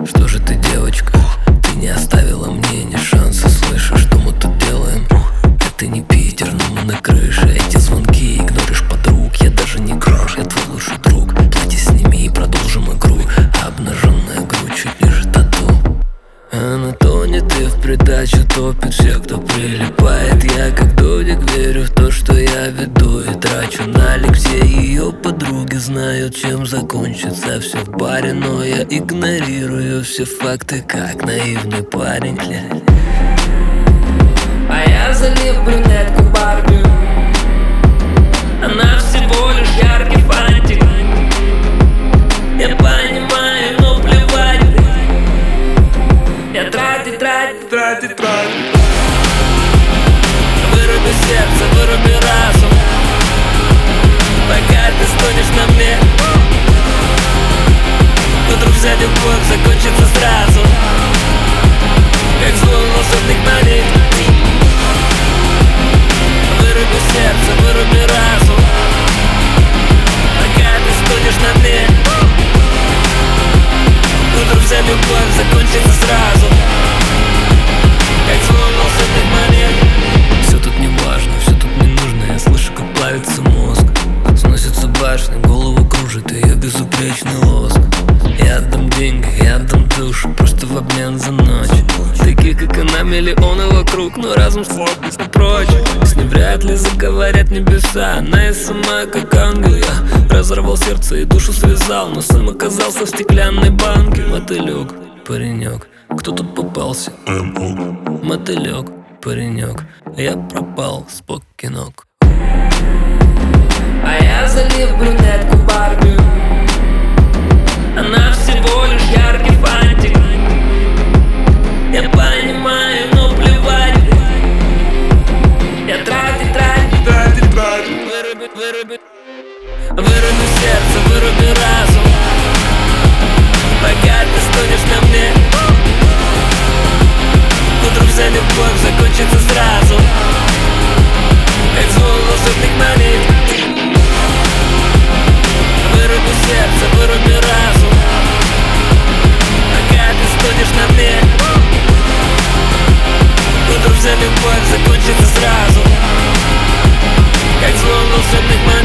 Что же ты, девочка, ты не оставила мне ни шанса. Слышишь, что мы тут делаем? Это не Питер, но мы на крыше. Эти звонки игноришь подруг. Я даже не грош, я твой лучший друг. Платье сними и продолжим игру. Обнаженная грудь чуть ниже тату. Она тонет и в придачу топит всех, кто прилипает. Я как Дудик верю в то, что я веду и трачу налик. Все ее подруги знают, чем закончится все в баре, но я игнорирую все факты, как наивный парень. А я залив брюнетку Барби. Она всего лишь яркий фантик. Я понимаю, но плевать. Я тратить. Выруби сердце, выруби разум, пока ты стонешь на мне. Вдруг вся любовь закончится сразу, как звон волшебных монет. Выруби сердце, выруби разум, пока ты стонешь на мне. Вдруг вся любовь закончится сразу, как звон волшебных монет. Все тут не важно, все тут не нужно. Я слышу, как плавится мозг. Сносится башня, голову кружит ее безупречный лоск. Я отдам деньги, я отдам душу, просто в обмен за ночь. Таких, как она, миллионы вокруг, но разум слабится прочь. С ней вряд ли заговорят небеса. Она и сама, как ангел. Я разорвал сердце и душу связал, но сам оказался в стеклянной банке. Мотылек, паренек, кто тут попался? Мотылек, паренек, я пропал, спокинок. А я залив брюнетку Барби. Она всего лишь яркий фантик. Я понимаю, но плевать. Я тратить. Выруби сердце, выруби разум, пока ты стонешь на мне. Вдруг вся любовь закончится сразу, как звон волшебных монет. Выруби сердце, выруби разум, пока ты стонешь на мне. Вдруг вся любовь закончится сразу, как звон волшебных монет.